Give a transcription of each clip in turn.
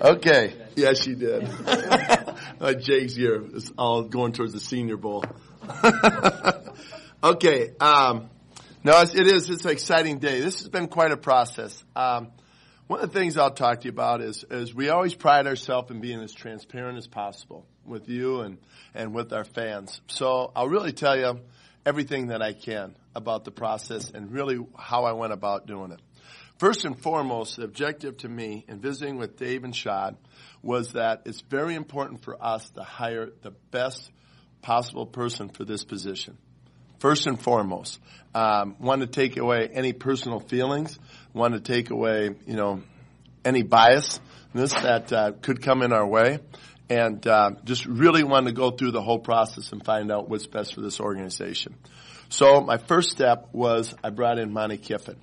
Okay. Yes, she did. Jake's here. It's all going towards the Senior Bowl. Okay. No, it is. It's an exciting day. This has been quite a process. One of the things I'll talk to you about is we always pride ourselves in being as transparent as possible with you and with our fans. So I'll really tell you everything that I can about the process and really how I went about doing it. First and foremost, the objective to me in visiting with Dave and Shad was that it's very important for us to hire the best possible person for this position. First and foremost, want to take away any personal feelings, want to take away, any bias that could come in our way, and just really want to go through the whole process and find out what's best for this organization. So my first step was I brought in Monty Kiffin.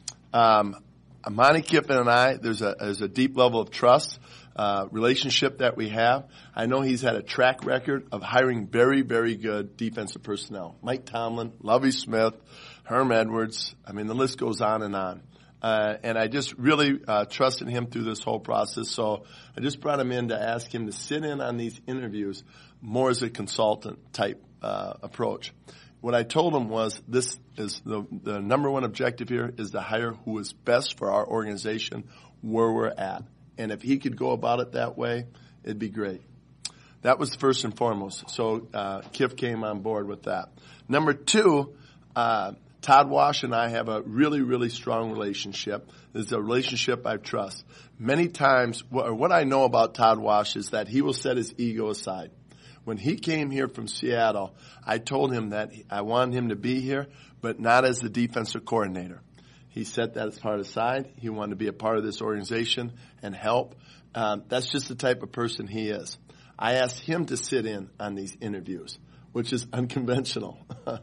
Monty Kiffin and I, there's a deep level of trust, relationship that we have. I know he's had a track record of hiring very, very good defensive personnel. Mike Tomlin, Lovie Smith, Herm Edwards. I mean, the list goes on and on. And I just really trusted him through this whole process. So I just brought him in to ask him to sit in on these interviews more as a consultant type approach. What I told him was this is the number one objective here is to hire who is best for our organization where we're at. And if he could go about it that way, it'd be great. That was first and foremost. So Kiff came on board with that. Number two, Todd Wash and I have a really, really strong relationship. It's a relationship I trust. Many times, what I know about Todd Wash is that he will set his ego aside. When he came here from Seattle, I told him that I wanted him to be here, but not as the defensive coordinator. He set that as part aside. He wanted to be a part of this organization and help. That's just the type of person he is. I asked him to sit in on these interviews, which is unconventional.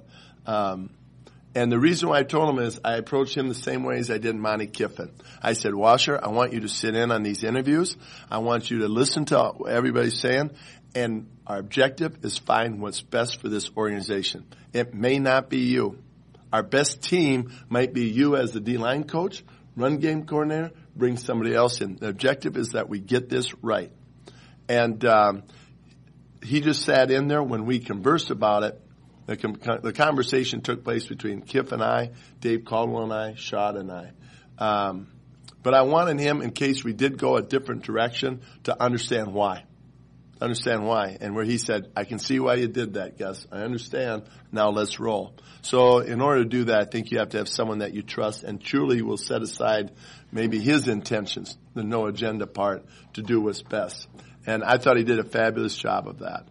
And the reason why I told him is I approached him the same way as I did Monty Kiffin. I said, Washer, I want you to sit in on these interviews. I want you to listen to what everybody's saying. And our objective is find what's best for this organization. It may not be you. Our best team might be you as the D-line coach, run game coordinator, bring somebody else in. The objective is that we get this right. And he just sat in there when we conversed about it. The conversation took place between Kiff and I, Dave Caldwell and I, Shad and I. But I wanted him, in case we did go a different direction, to understand why. And where he said, I can see why you did that, Gus. I understand. Now let's roll. So in order to do that, I think you have to have someone that you trust and truly will set aside maybe his intentions, the no agenda part, to do what's best. And I thought he did a fabulous job of that.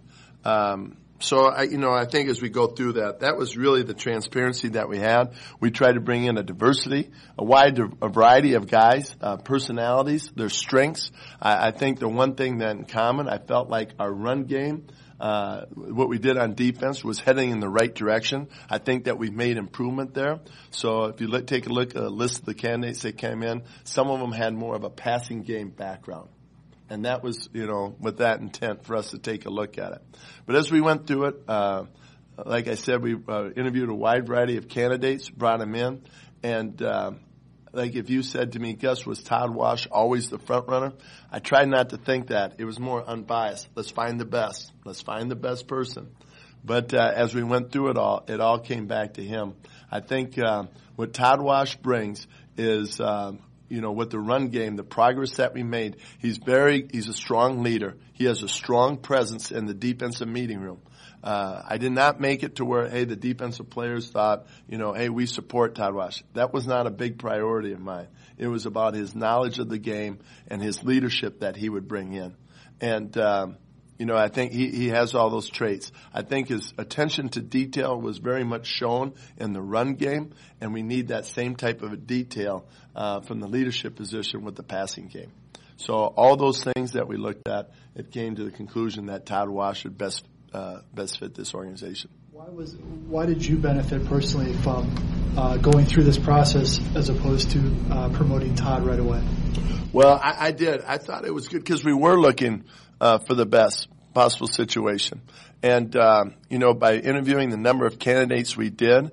So I think as we go through that was really the transparency that we had. We tried to bring in a diversity, a variety of guys, personalities, their strengths. I think the one thing that in common, I felt like our run game, what we did on defense was heading in the right direction. I think that we've made improvement there. So if you take a look at a list of the candidates that came in, some of them had more of a passing game background. And that was, with that intent for us to take a look at it. But as we went through it, like I said, we interviewed a wide variety of candidates, brought them in. And like if you said to me, Gus, was Todd Wash always the front runner? I tried not to think that. It was more unbiased. Let's find the best. Let's find the best person. But as we went through it all came back to him. I think what Todd Wash brings is with the run game, the progress that we made, he's a strong leader. He has a strong presence in the defensive meeting room. I did not make it to where, the defensive players thought, we support Todd Wash. That was not a big priority of mine. It was about his knowledge of the game and his leadership that he would bring in. And, I think he has all those traits. I think his attention to detail was very much shown in the run game, and we need that same type of a detail from the leadership position with the passing game. So all those things that we looked at, it came to the conclusion that Todd Wash would best fit this organization. Why did you benefit personally from going through this process as opposed to promoting Todd right away? Well, I did. I thought it was good because we were looking for the best possible situation. And, by interviewing the number of candidates we did,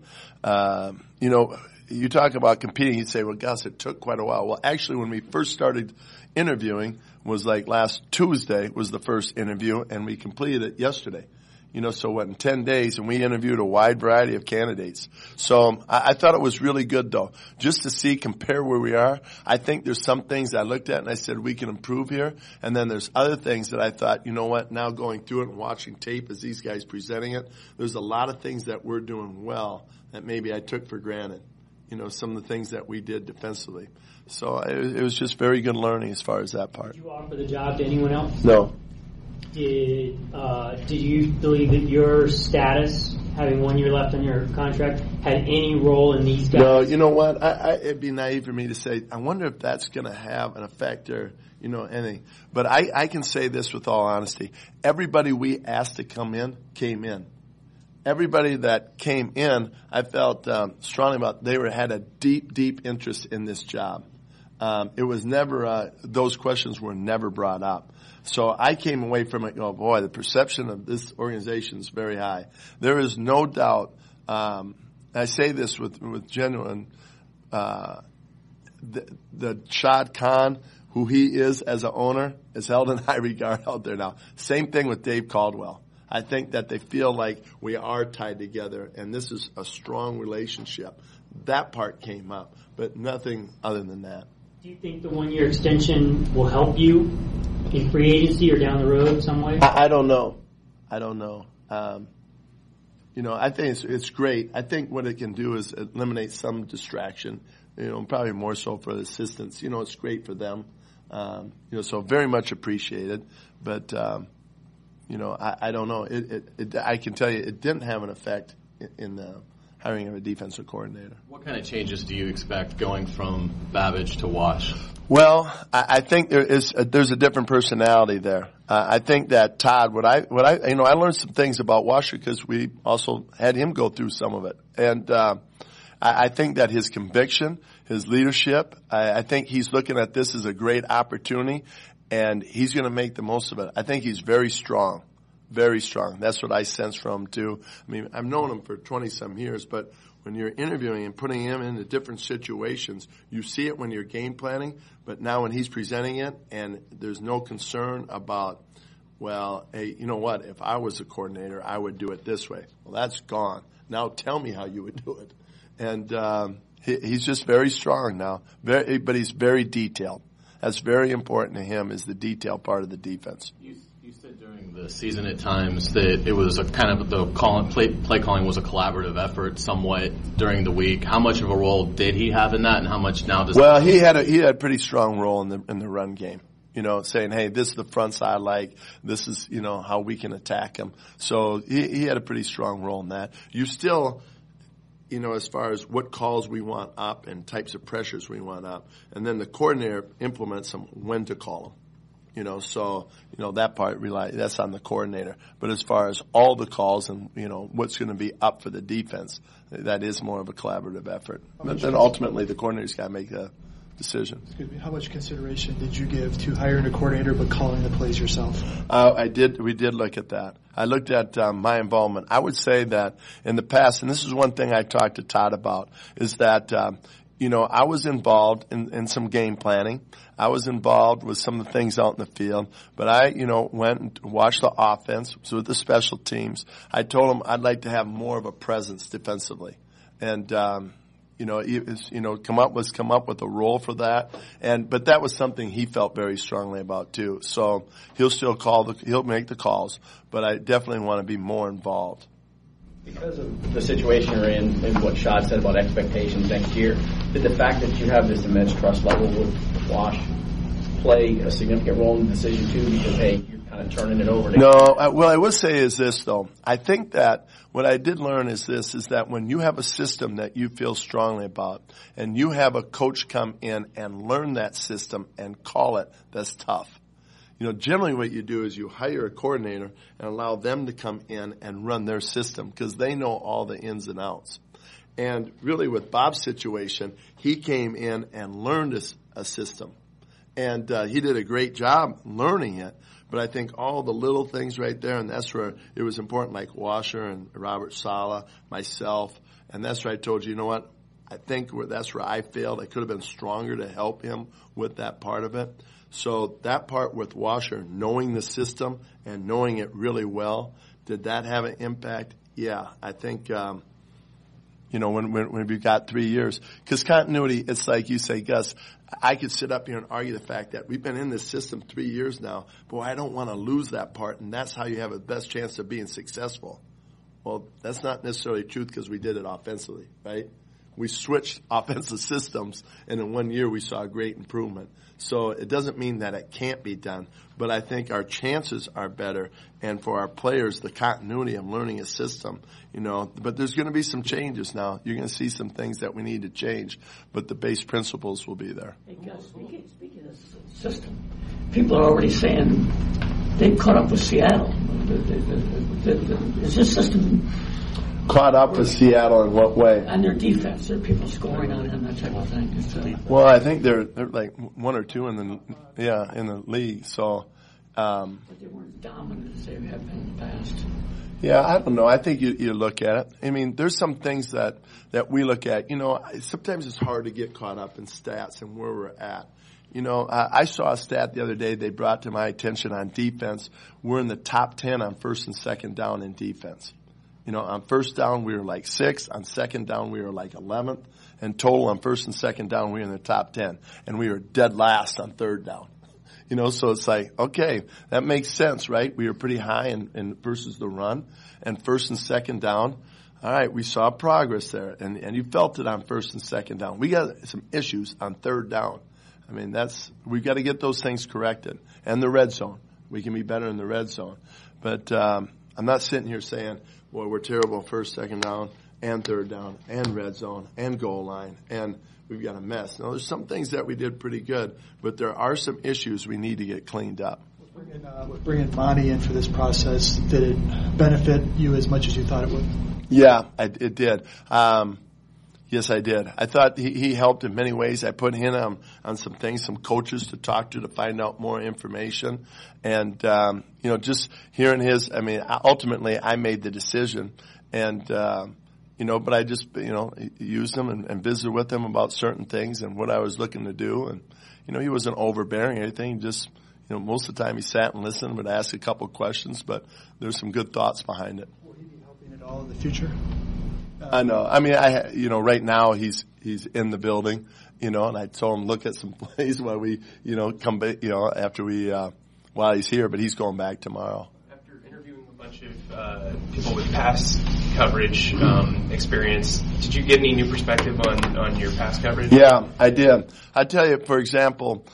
you talk about competing, you'd say, well, Gus, it took quite a while. Well, actually, when we first started interviewing, was like last Tuesday was the first interview, and we completed it yesterday. So in 10 days, and we interviewed a wide variety of candidates. So I thought it was really good, though, just to compare where we are. I think there's some things I looked at and I said we can improve here. And then there's other things that I thought, now going through it and watching tape as these guys presenting it, there's a lot of things that we're doing well that maybe I took for granted. Some of the things that we did defensively. So it was just very good learning as far as that part. Did you offer the job to anyone else? No. Did you believe that your status, having 1 year left on your contract, had any role in these guys? No, you know what? It'd be naive for me to say, I wonder if that's going to have an effect or, anything. But I can say this with all honesty. Everybody we asked to come in came in. Everybody that came in, I felt strongly about they had a deep, deep interest in this job. It was never, those questions were never brought up. So I came away from it, boy, the perception of this organization is very high. There is no doubt, I say this with genuine, the Shad Khan, who he is as an owner, is held in high regard out there now. Same thing with Dave Caldwell. I think that they feel like we are tied together, and this is a strong relationship. That part came up, but nothing other than that. Do you think the 1 year extension will help you in free agency or down the road some way? I don't know. I think it's great. I think what it can do is eliminate some distraction, probably more so for the assistants. It's great for them. So very much appreciated. But, I don't know. I can tell you it didn't have an effect in the hiring of a defensive coordinator. What kind of changes do you expect going from Babbage to Wash? Well, I think there's a different personality there. I think that Todd, I learned some things about Washer because we also had him go through some of it. And, I think that his conviction, his leadership, I think he's looking at this as a great opportunity, and he's going to make the most of it. I think he's very strong. Very strong. That's what I sense from him, too. I mean, I've known him for 20-some years, but when you're interviewing and putting him into different situations, you see it when you're game planning, but now when he's presenting it and there's no concern about, well, hey, you know what, if I was a coordinator, I would do it this way. Well, that's gone. Now tell me how you would do it. And he's just very strong now, but he's very detailed. That's very important to him, is the detail part of the defense. You said during the season at times that it was a kind of the play calling was a collaborative effort somewhat during the week. How much of a role did he have in that, and how much now does? Well, he had a pretty strong role in the run game. Saying, hey, this is the front side, like this is how we can attack him. So he had a pretty strong role in that. You still. As far as what calls we want up and types of pressures we want up. And then the coordinator implements them when to call them. So that part that's on the coordinator. But as far as all the calls and, what's going to be up for the defense, that is more of a collaborative effort. But then ultimately the coordinator's got to make a decision. Excuse me. How much consideration did you give to hiring a coordinator but calling the plays yourself? We did look at that. I looked at my involvement. I would say that in the past, and this is one thing I talked to Todd about, is that I was involved in some game planning. I was involved with some of the things out in the field, but I went and watched the offense, was with the special teams. I told him I'd like to have more of a presence defensively, and come up with a role for that, but that was something he felt very strongly about too. So he'll still he'll make the calls, but I definitely want to be more involved. Because of the situation you're in and what Shad said about expectations next year, did the fact that you have this immense trust level with Wash play a significant role in the decision too? Because hey, you're kind of turning it over. No, what I would say is this though. I think that what I did learn is that when you have a system that you feel strongly about and you have a coach come in and learn that system and call it, that's tough. Generally what you do is you hire a coordinator and allow them to come in and run their system because they know all the ins and outs. And really with Bob's situation, he came in and learned a system. And he did a great job learning it. But I think all the little things right there, and that's where it was important, like Washer and Robert Saleh, myself, and that's where I told you, what, I think that's where I failed. I could have been stronger to help him with that part of it. So that part with Washer, knowing the system and knowing it really well, did that have an impact? Yeah, I think, when we've got 3 years. Because continuity, it's like you say, Gus, I could sit up here and argue the fact that we've been in this system 3 years now. Boy, I don't want to lose that part, and that's how you have the best chance of being successful. Well, that's not necessarily true because we did it offensively, right? We switched offensive systems, and in 1 year we saw a great improvement. So it doesn't mean that it can't be done, but I think our chances are better. And for our players, the continuity of learning a system, but there's going to be some changes now. You're going to see some things that we need to change, but the base principles will be there. Hey, Gus, speaking of the system, people are already saying they've caught up with Seattle. Is this system caught up with Seattle in what way? And their defense, their people scoring on them, that type of thing. Well, I think they're like 1 or 2 in the league. So, but they weren't dominant as they have been in the past. Yeah, I don't know. I think you look at it. I mean, there's some things that we look at. Sometimes it's hard to get caught up in stats and where we're at. I saw a stat the other day they brought to my attention on defense. We're in the top 10 on first and second down in defense. On first down, we were like 6th. On second down, we were like 11th. And total on first and second down, we were in the top 10. And we were dead last on third down. So it's like, okay, that makes sense, right? We were pretty high in versus the run. And first and second down, all right, we saw progress there. And you felt it on first and second down. We got some issues on third down. I mean, we've got to get those things corrected. And the red zone. We can be better in the red zone. But I'm not sitting here saying, boy, we're terrible first, second down, and third down, and red zone, and goal line, and we've got a mess. Now, there's some things that we did pretty good, but there are some issues we need to get cleaned up. With bringing Monty in for this process, did it benefit you as much as you thought it would? Yeah, it did. Yes, I did. I thought he helped in many ways. I put him on some things, some coaches to talk to find out more information. And, just hearing ultimately I made the decision. And, but I just, used him and visited with him about certain things and what I was looking to do. And, he wasn't overbearing or anything. Just, most of the time he sat and listened, would ask a couple of questions, but there's some good thoughts behind it. Will he be helping at all in the future? I know. I mean, right now he's in the building, and I told him look at some plays while we, come back, while he's here, but he's going back tomorrow. After interviewing a bunch of people with pass coverage experience, did you get any new perspective on your pass coverage? Yeah, I did. I tell you, for example,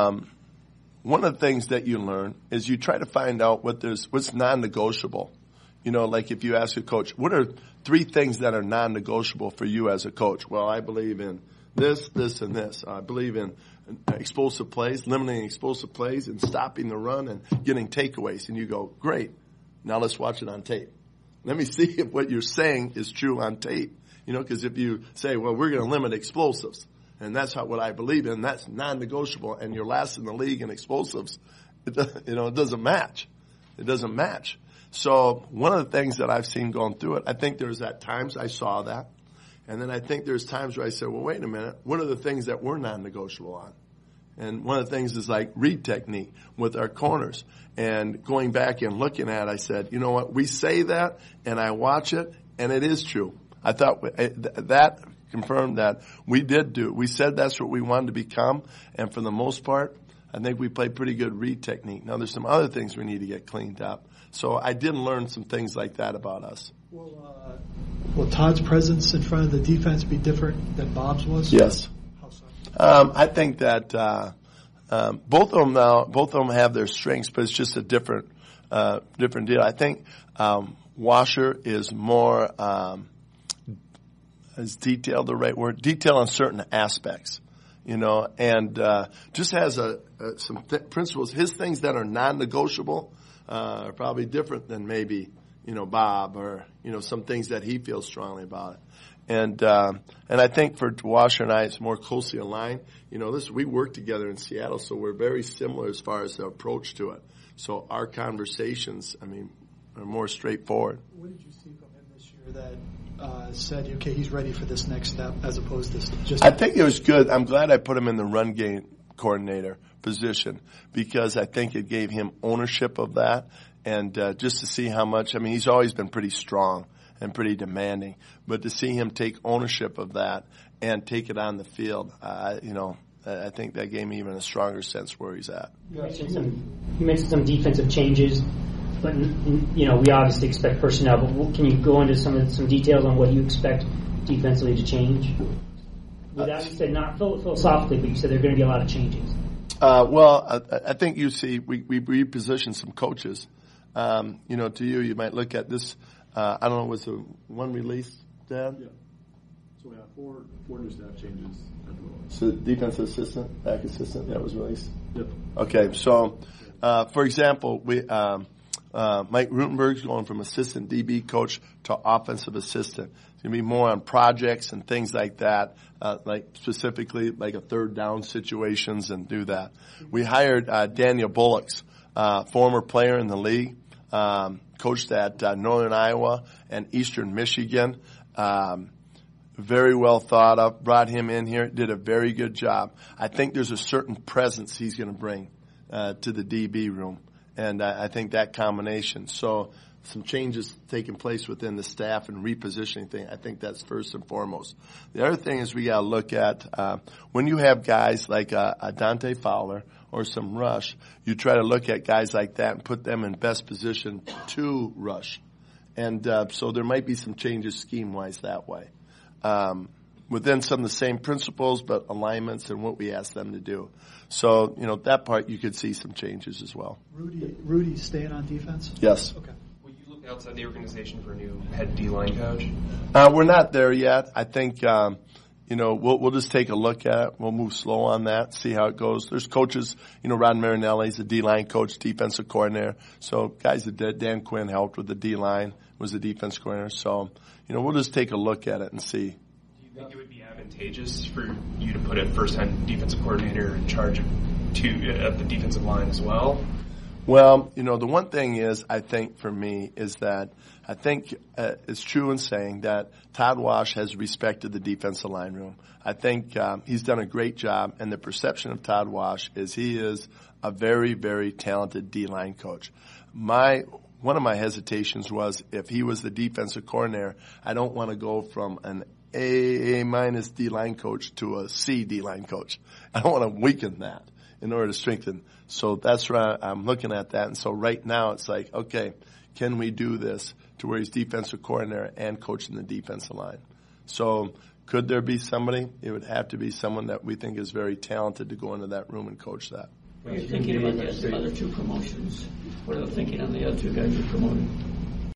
one of the things that you learn is you try to find out what's non-negotiable. Like if you ask a coach, what are 3 things that are non-negotiable for you as a coach? Well, I believe in this, this, and this. I believe in explosive plays, limiting explosive plays, and stopping the run and getting takeaways. And you go, great. Now let's watch it on tape. Let me see if what you're saying is true on tape. Because if you say, well, we're going to limit explosives, and that's what I believe in, that's non-negotiable, and you're last in the league in explosives, it doesn't match. It doesn't match. So one of the things that I've seen going through it, I think there's at times I saw that. And then I think there's times where I said, well, wait a minute. What are the things that we're non-negotiable on? And one of the things is like read technique with our corners. And going back and looking at it, I said, you know what? We say that, and I watch it, and it is true. I thought that confirmed that we did do it. We said that's what we wanted to become. And for the most part, I think we played pretty good read technique. Now, there's some other things we need to get cleaned up. So I did learn some things like that about us. Will Todd's presence in front of the defense be different than Bob's was? Yes. How so? I think that both of them have their strengths, but it's just a different deal. I think Washer is more is detailed the right word? Detail on certain aspects. And just has some principles. His things that are non-negotiable are probably different than maybe, Bob or, some things that he feels strongly about it. And I think for Washer and I, it's more closely aligned. We work together in Seattle, so we're very similar as far as the approach to it. So our conversations, are more straightforward. What did you see from him this year that said, okay, he's ready for this next step as opposed to just... I think it was good. I'm glad I put him in the run game coordinator position, because I think it gave him ownership of that, and just to see how much, I mean, he's always been pretty strong and pretty demanding, but to see him take ownership of that and take it on the field, I think that gave me even a stronger sense where he's at. You mentioned some defensive changes, but we obviously expect personnel. But can you go into some details on what you expect defensively to change? Without you said not philosophically, but you said there are going to be a lot of changes. I think you see we repositioned some coaches. To you might look at this. I don't know, was it one release, Dad? Yeah. So we have four new staff changes at the moment. So defensive assistant, back assistant, that was released? Yep. Okay, so for example, we Mike Rutenberg's going from assistant DB coach to offensive assistant. It's going to be more on projects and things like that, like specifically like a third down situations and do that. We hired Daniel Bullocks, former player in the league, coached at Northern Iowa and Eastern Michigan. Very well thought of. Brought him in here, did a very good job. I think there's a certain presence he's going to bring to the DB room, and I think that combination. So some changes taking place within the staff and repositioning thing. I think that's first and foremost. The other thing is we got to look at when you have guys like a Dante Fowler or some rush, you try to look at guys like that and put them in best position to rush. And so there might be some changes scheme-wise that way. Within some of the same principles, but alignments and what we ask them to do. So, that part you could see some changes as well. Rudy staying on defense? Yes. Okay. Will you look outside the organization for a new head D-line coach? We're not there yet. I think, we'll just take a look at it. We'll move slow on that, see how it goes. There's coaches, Rod Marinelli's a D-line coach, defensive coordinator. So guys that did, Dan Quinn helped with the D-line, was the defense coordinator. So, we'll just take a look at it and see. Do you think it would be advantageous for you to put a first-time defensive coordinator in charge of the defensive line as well? Well, the one thing is, I think for me, is that I think it's true in saying that Todd Wash has respected the defensive line room. I think he's done a great job, and the perception of Todd Wash is he is a very, very talented D-line coach. One of my hesitations was if he was the defensive coordinator, I don't want to go from an A minus D-line coach to a C D-line coach. I don't want to weaken that in order to strengthen. So that's where I'm looking at that. And so right now it's like, okay, can we do this to where he's defensive coordinator and coaching the defensive line? So could there be somebody? It would have to be someone that we think is very talented to go into that room and coach that. What are you thinking about the other two promotions? What are they thinking on the other two guys you're promoting?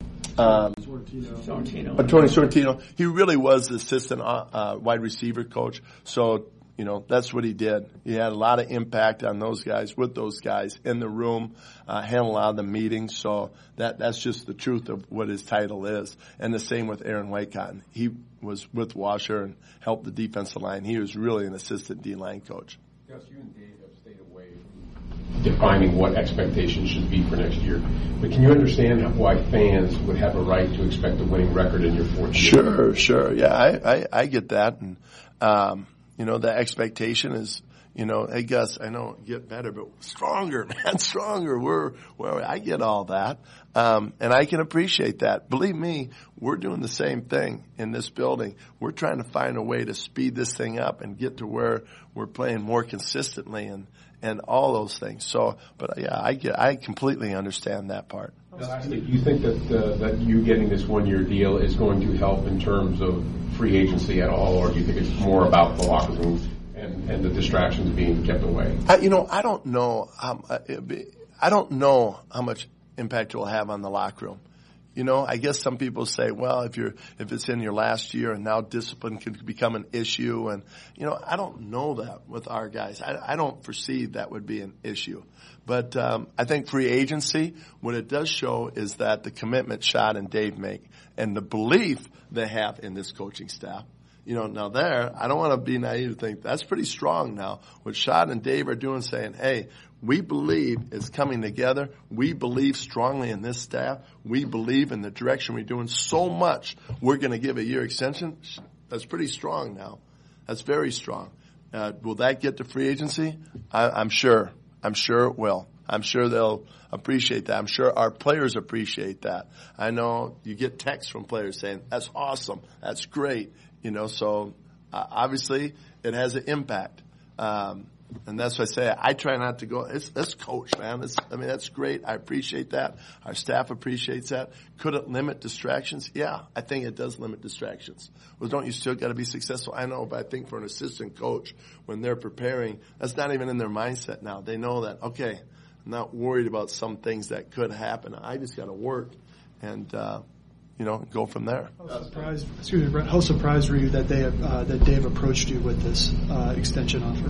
Sorrentino. Tony Sorrentino. He really was the assistant wide receiver coach. So, that's what he did. He had a lot of impact on those guys, with those guys in the room, handled a lot of the meetings. So that's just the truth of what his title is. And the same with Aaron Whitecotton. He was with Washer and helped the defensive line. He was really an assistant D-line coach. Gus, you and Dave have stayed away from defining what expectations should be for next year. But can you understand why fans would have a right to expect a winning record in your fourth year? Sure. Yeah, I get that. And, the expectation is, hey, Gus, I know get better, but stronger, man, stronger. I get all that. And I can appreciate that. Believe me, we're doing the same thing in this building. We're trying to find a way to speed this thing up and get to where we're playing more consistently and all those things. So, but yeah, I completely understand that part. Lastly, do you think that you getting this one-year deal is going to help in terms of free agency at all, or do you think it's more about the locker room and the distractions being kept away? I don't know. I don't know how much impact it will have on the locker room. I guess some people say, well, if it's in your last year and now discipline can become an issue, and I don't know that with our guys. I don't foresee that would be an issue. But I think free agency, what it does show is that the commitment Shad and Dave make and the belief they have in this coaching staff. Now there, I don't want to be naive to think that's pretty strong now. What Shad and Dave are doing, saying, hey, we believe it's coming together. We believe strongly in this staff. We believe in the direction we're doing so much. We're going to give a year extension. That's pretty strong now. That's very strong. Will that get to free agency? I'm sure. I'm sure it will. I'm sure they'll appreciate that. I'm sure our players appreciate that. I know you get texts from players saying, that's awesome. That's great. So obviously it has an impact. And that's why I say I try not to go, let's coach, man. That's great. I appreciate that. Our staff appreciates that. Could it limit distractions? Yeah, I think it does limit distractions. Well, don't you still got to be successful? I know, but I think for an assistant coach, when they're preparing, that's not even in their mindset now. They know that, okay, I'm not worried about some things that could happen. I just got to work and, go from there. How surprised were you that that Dave approached you with this extension offer?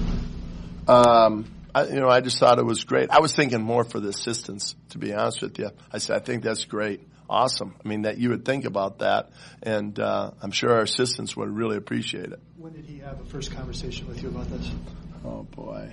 I just thought it was great. I was thinking more for the assistants, to be honest with you. I said, I think that's great. Awesome. That you would think about that, and I'm sure our assistants would really appreciate it. When did he have a first conversation with you about this? Oh, boy.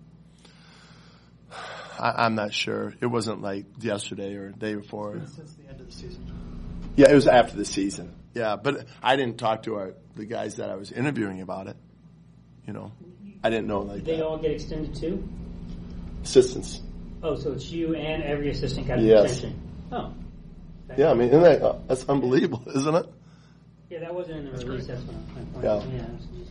I'm not sure. It wasn't like yesterday or the day before. Since the end of the season. Yeah, it was after the season. Yeah, but I didn't talk to the guys that I was interviewing about it. I didn't know like Did they that. all get extended too? Assistants. Oh, so it's you and every assistant got an Yes. extension. Oh. Okay. Yeah, isn't that's unbelievable, isn't it? Yeah, that wasn't in the release. That's what I'm Yeah.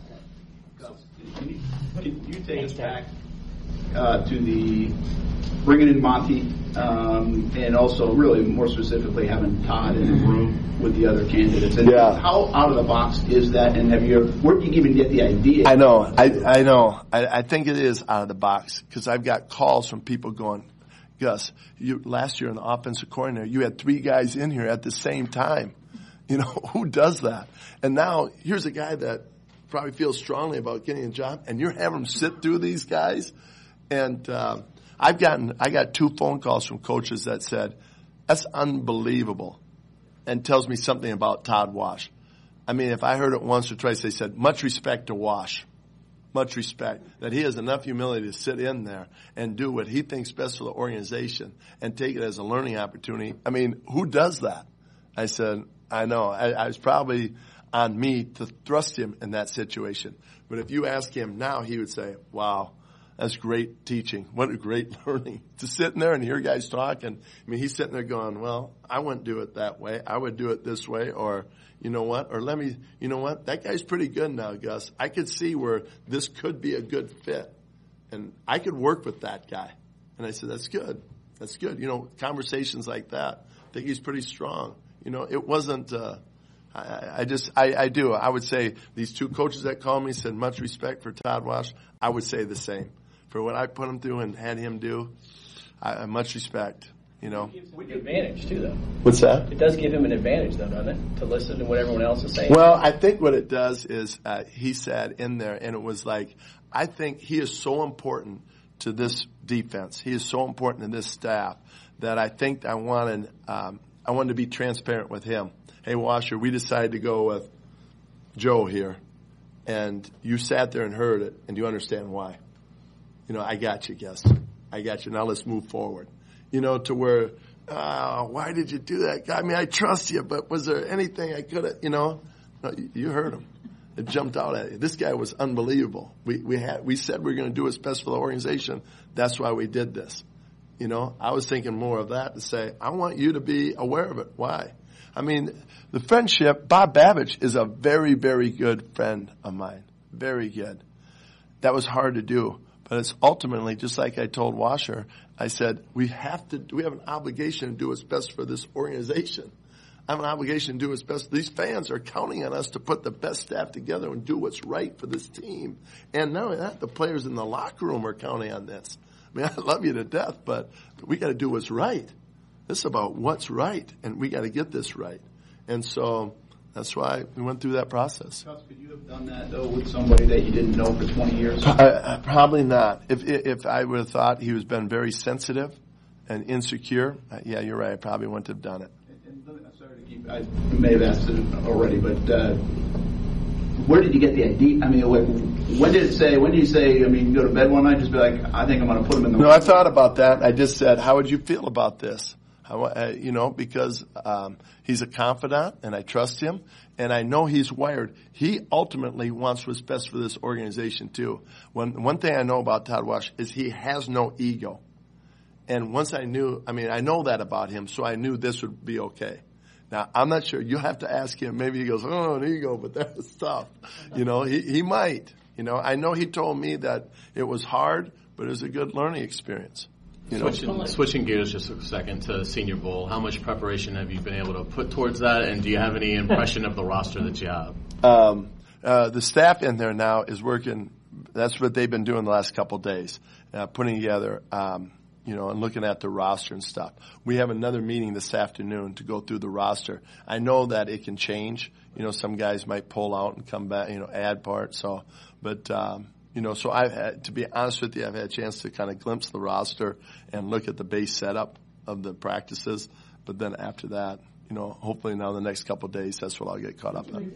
Can you take us back to the bringing in Monty and also really more specifically having Todd in the room with the other candidates? And how out of the box is that? And where did you even get the idea? I know. I know. I think it is out of the box because I've got calls from people going, Gus, last year in the offensive coordinator, you had 3 guys in here at the same time. Who does that? And now here's a guy that probably feels strongly about getting a job, and you're having him sit through these guys. And I got 2 phone calls from coaches that said, that's unbelievable, and tells me something about Todd Wash. If I heard it once or twice, they said, much respect to Wash. Much respect. That he has enough humility to sit in there and do what he thinks best for the organization and take it as a learning opportunity. Who does that? I said, I know. I was probably on me to thrust him in that situation. But if you ask him now, he would say, wow, that's great teaching. What a great learning. To sit in there and hear guys talk. And he's sitting there going, well, I wouldn't do it that way. I would do it this way. Or, you know what? Or that guy's pretty good now, Gus. I could see where this could be a good fit. And I could work with that guy. And I said, that's good. That's good. Conversations like that. I think he's pretty strong. It wasn't, I would say these 2 coaches that called me said much respect for Todd Wash. I would say the same. For what I put him through and had him do, much respect, It gives him an advantage, too, though. What's that? It does give him an advantage, though, doesn't it? To listen to what everyone else is saying. Well, I think what it does is he said in there, and it was like, I think he is so important to this defense. He is so important to this staff that I think I wanted to be transparent with him. Hey, Washer, we decided to go with Joe here, and you sat there and heard it, and do you understand why? I got you, Gus. I got you. Now let's move forward. To where, why did you do that? I trust you, but was there anything I could have, No, you heard him. It jumped out at you. This guy was unbelievable. We said we were going to do what's best for the organization. That's why we did this. I was thinking more of that to say, I want you to be aware of it. Why? The friendship, Bob Babich is a very, very good friend of mine. Very good. That was hard to do. But it's ultimately, just like I told Washer, I said, we have an obligation to do what's best for this organization. I have an obligation to do what's best. These fans are counting on us to put the best staff together and do what's right for this team. And not only that, the players in the locker room are counting on this. I love you to death, but we got to do what's right. This is about what's right, and we got to get this right. And so that's why we went through that process. Could you have done that, though, with somebody that you didn't know for 20 years? Probably not. If I would have thought he was been very sensitive and insecure, yeah, you're right. I probably wouldn't have done it. I may have asked it already, but where did you get the idea? When did you say, you go to bed one night and just be like, I think I'm going to put him in the... No, I thought about that. I just said, how would you feel about this? Because he's a confidant and I trust him and I know he's wired. He ultimately wants what's best for this organization too. One thing I know about Todd Wash is he has no ego. And once I know that about him, so I knew this would be okay. Now, I'm not sure. You'll have to ask him. Maybe he goes, oh, an ego, but that's tough. He might. I know he told me that it was hard, but it was a good learning experience. Switching gears just a second to Senior Bowl, how much preparation have you been able to put towards that, and do you have any impression of the roster that you have? The staff in there now is working. That's what they've been doing the last couple of days, putting together, and looking at the roster and stuff. We have another meeting this afternoon to go through the roster. I know that it can change. Some guys might pull out and come back, add parts. So I've had, to be honest with you, I've had a chance to kind of glimpse the roster and look at the base setup of the practices. But then after that, hopefully now the next couple of days, that's what I'll get caught up on.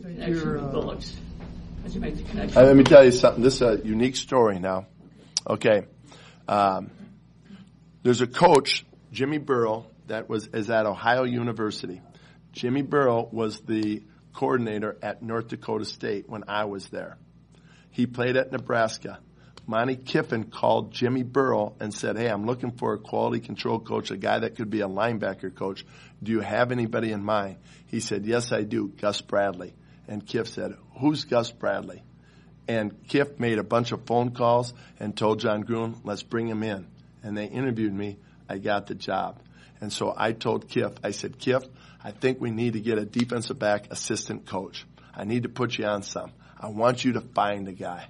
Let me tell you something. This is a unique story now. Okay. There's a coach, Jimmy Burrow, that is at Ohio University. Jimmy Burrow was the coordinator at North Dakota State when I was there. He played at Nebraska. Monty Kiffin called Jimmy Burrow and said, hey, I'm looking for a quality control coach, a guy that could be a linebacker coach. Do you have anybody in mind? He said, yes, I do, Gus Bradley. And Kiff said, who's Gus Bradley? And Kiff made a bunch of phone calls and told John Gruen, let's bring him in. And they interviewed me. I got the job. And so I told Kiff, I said, Kiff, I think we need to get a defensive back assistant coach. I need to put you on some. I want you to find a guy.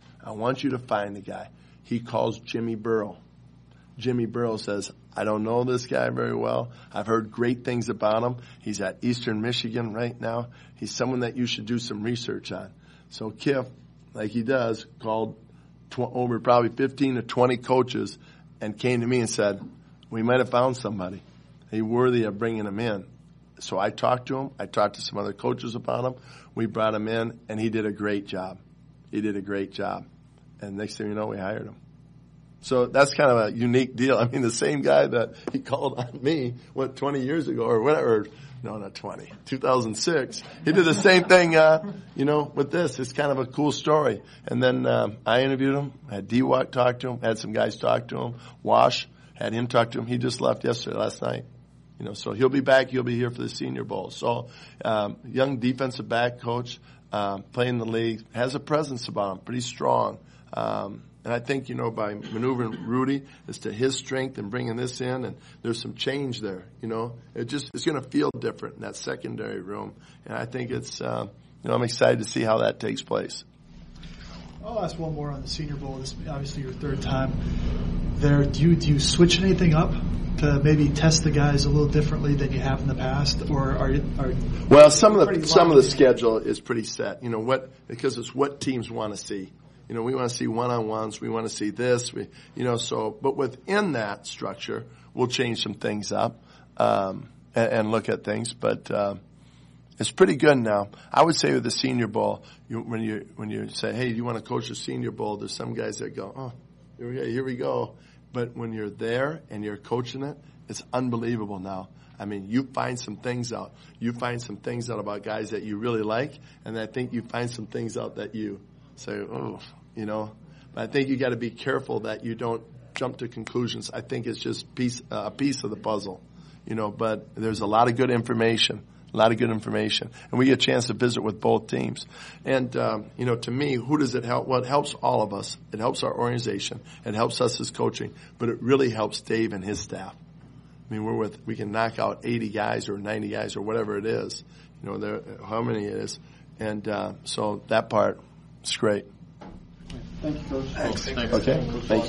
He calls Jimmy Burrow. Jimmy Burrow says, I don't know this guy very well. I've heard great things about him. He's at Eastern Michigan right now. He's someone that you should do some research on. So Kiff, like he does, called over probably 15 to 20 coaches and came to me and said, we might have found somebody. He's worthy of bringing him in. So I talked to him. I talked to some other coaches about him. We brought him in, and he did a great job. And next thing you know, we hired him. So that's kind of a unique deal. I mean, the same guy that he called on me, 20 years ago or whatever. No, not 20. 2006. He did the same thing, with this. It's kind of a cool story. And then I interviewed him. I had D-Watt talk to him. Had some guys talk to him. Wash, had him talk to him. He just left last night. So he'll be back. He'll be here for the Senior Bowl. So young defensive back coach, playing the league, has a presence about him, pretty strong. And I think, by maneuvering Rudy as to his strength and bringing this in, and there's some change there, it's going to feel different in that secondary room. And I think I'm excited to see how that takes place. I'll ask one more on the Senior Bowl. This is obviously your third time there. Do you switch anything up to maybe test the guys a little differently than you have in the past, or well, some of the schedule is pretty set. Because it's what teams want to see. We want to see one-on-ones. We want to see this. But within that structure, we'll change some things up and look at things. But it's pretty good now. I would say with the Senior Bowl, when you say, hey, do you want to coach the Senior Bowl? There's some guys that go, oh, here we go. But when you're there and you're coaching it, it's unbelievable now. I mean, you find some things out. You find some things out about guys that you really like, and I think you find some things out that you say, oh, But I think you got to be careful that you don't jump to conclusions. I think it's just a piece of the puzzle, But there's a lot of good information. And we get a chance to visit with both teams. And, to me, who does it help? Well, it helps all of us. It helps our organization. It helps us as coaching. But it really helps Dave and his staff. I mean, we can knock out 80 guys or 90 guys or whatever it is, how many it is. And so that part is great. Thank you, Coach. Thanks. Okay. Thank you.